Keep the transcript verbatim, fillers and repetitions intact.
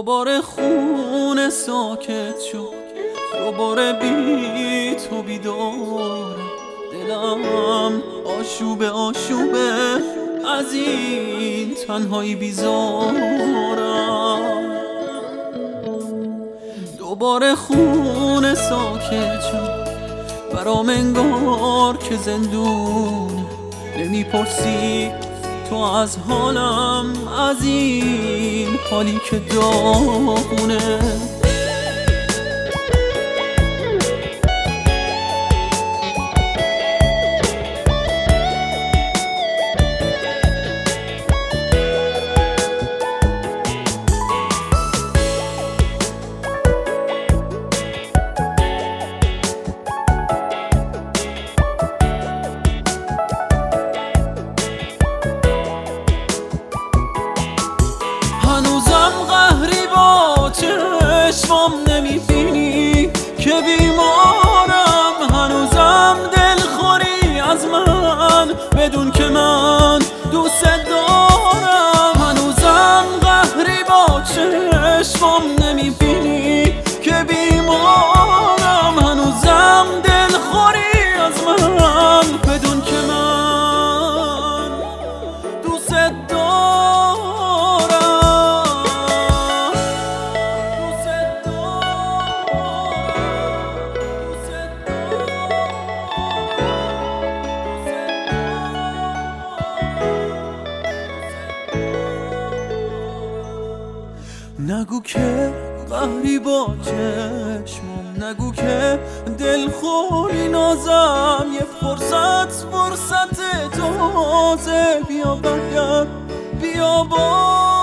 دوباره خونه ساکت شد، دوباره بی تو بیدارم، دلم آشوبه آشوبه از این تنهایی بیزارم. دوباره خونه ساکت شد، برام انگار که زندون، نمیپرسی تو از حالم، از این حالی که داغونه. هنوزم قهری با چشمام نمیبینی که بیمارم، هنوزم دلخوری از من بدون که من دوست دارم. هنوزم قهری با چشمام نمیبینی که بیمارم، هنوزم دلخوری از من بدون که من دوست دارم. نگو که قهری با چشمم، نگو که دلخوری نازم، یه فرصت فرصت تازه، بیا برگرد بیا با